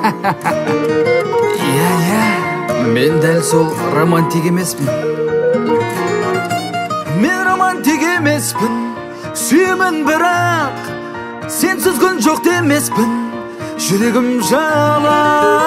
Иә, мен дәл сол романтик емеспін. Мен романтик емеспін, сүйемін бірақ сенсіз күн жоқ демеспін, жүрегім жала.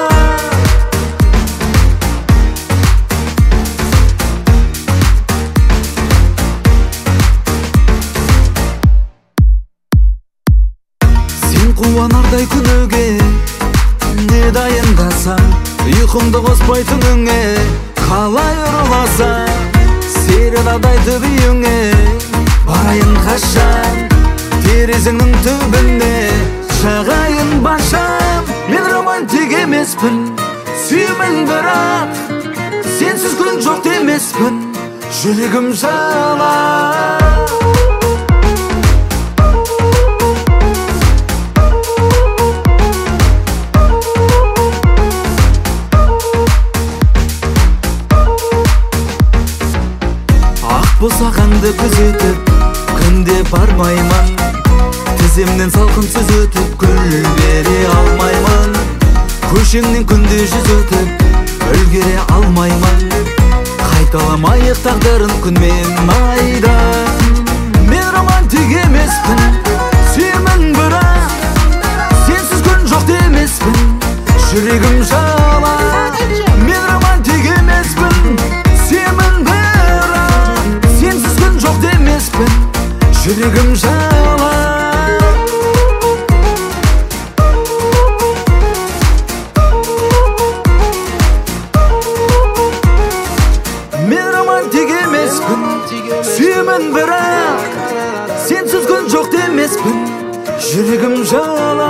Сен қуанардай күніге не дайындасам, ұйқымды қоспай түніңе қалай ұрыласам, серенадай төбейіңе барайын қашан, терезеңнің түбіне шағайын башам. Мен романтик емеспін, сүйемін бірақ сенсіз күн жоқ демеспін, жүрегім жала. Босағаңды күзетіп, күнде бармаймын, тіземнен салқынсыз өтіп, гүл бере алмаймын. Көшеңнен күнде жүз өтіп, үлгере алмаймын, қайталамайық тағдырын күн мен айда. Мен романтик емеспін, сүйемін бірақ сенсіз күн жоқ демеспін, жүрегім жала. Мен романтик емеспін, сүйемін жоқ демеспін, жүрегім жала. Мен романтик емеспін, сүйемін бірақ сенсіз күн жоқ демеспін, жүрегім жала.